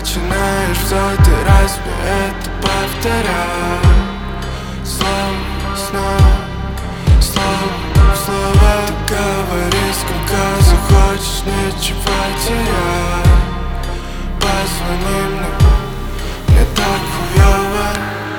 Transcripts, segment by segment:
начинаешь в сотый раз мне это повторять. Слово снова, слово в слово говори, сколько захочешь, нечего терять. Позвони мне так хуёво.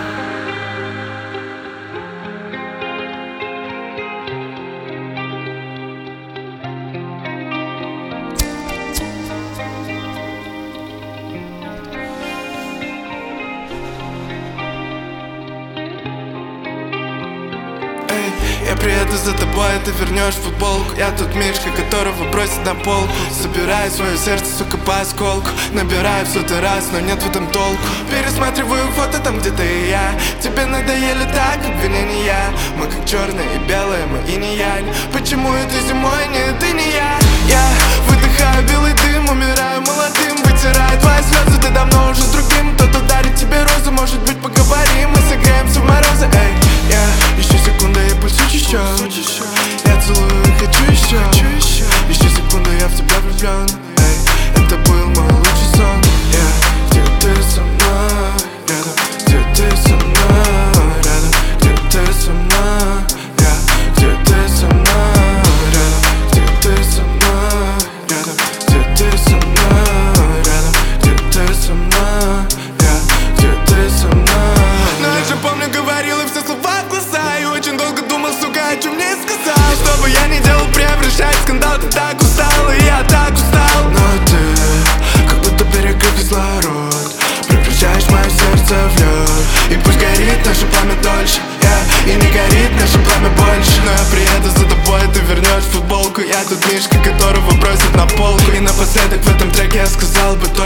Я приеду за тобой, ты вернешь футболку. Я тот Мишка, которого бросят на полку. Собираю свое сердце, сука, по осколку. Набираю в сотый раз, но нет в этом толку. Пересматриваю фото там, где ты и я. Тебе надоели так обвинения. Мы как черное и белое, мы и не янь. Почему это зимой, нет, ты не я? Я выдыхаю белый дым, умираю молодым. Вытираю твои слезы, ты давно уже с другим. Кто-то дарит тебе розы, может быть поговорим. Мы согреемся в морозы, эй. Я еще секунда, я пульсу чищу. Я целую и хочу еще. Еще секунду, я в тебя влюблен. Эй, это был мой лучший сон. Где ты со мной? Рядом, где ты со мной? Рядом, где ты со мной? Где ты со мной? Рядом, где ты со мной? Рядом, где ты со мной? Рядом, где ты со мной? Где ты со мной? Но я же помню, говорил и все слова в глаза. И очень долго думал, сука, о чем мне сказал. И что бы я ни делал, превращаясь в скандал. Ты так устал, и я так устал. Но ты, как будто перекрыт кислород, превращаешь мое сердце в лед. И пусть горит наше пламя дольше, и не горит наше пламя больше. Но я приеду за тобой, ты вернешь футболку. Я тот Мишка, которого бросят на полку. И напоследок в этом треке я сказал бы